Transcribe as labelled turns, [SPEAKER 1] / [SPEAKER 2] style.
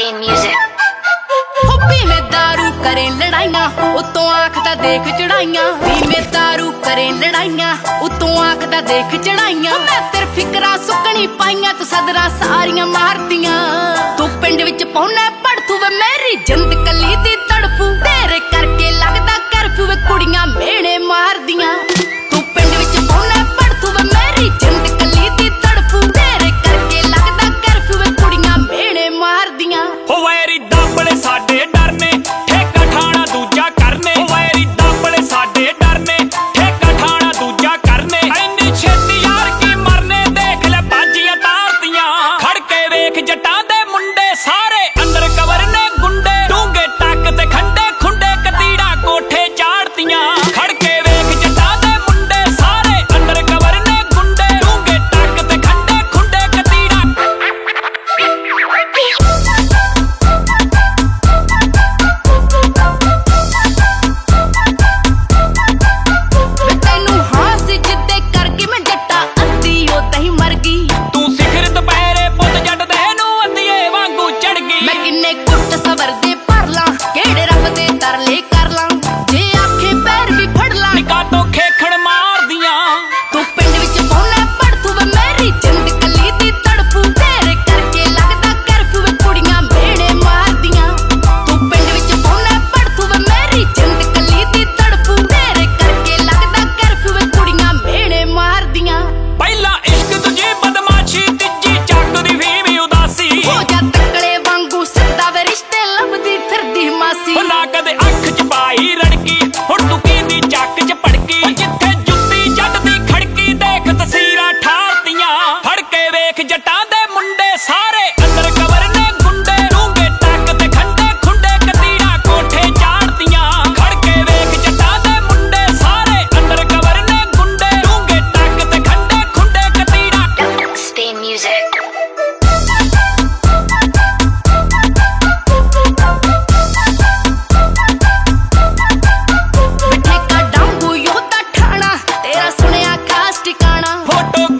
[SPEAKER 1] stay music.
[SPEAKER 2] में दारू करे लड़ाइयां उतों आखदा देख चढ़ाइयां में दारू करे लड़ाइयां उतों आखदा देख चढ़ाइयां मैं तेरे फिकरा सुकनी पाइयां तू सदरा सारियां मारदियां तू पिंड विच पौना पड़थू वे मेरी जिंद कली दी तड़फू तेरे करके लगदा करफ्यू वे कुड़ियां मेणे मारदियां तू पिंड विच पौना पड़थू वे मेरी जिंद कली दी तड़फू तेरे करके लगदा करफ्यू वे कुड़ियां मेणे मारदियां
[SPEAKER 3] हो वैरी दाबड़े साडे डरने ठेका ठाणा दूजा करने हो वैरी दाबड़े साडे डरने ठेका ठाणा दूजा करने ऐनी छेती यार की मरने देख ले बाजियां तारतियां खड़ के वेख जटां दे मुंडे सारे अंदर कवर ने गुंडे डूंगे टक ते खंडे खुंडे कतीड़ा कोठे चाड़तियां खड़ के वेख जटां दे मुंडे सारे अंदर कवर ने गुंडे डूंगे टक ते खंडे खुंडे कतीड़ा फोटो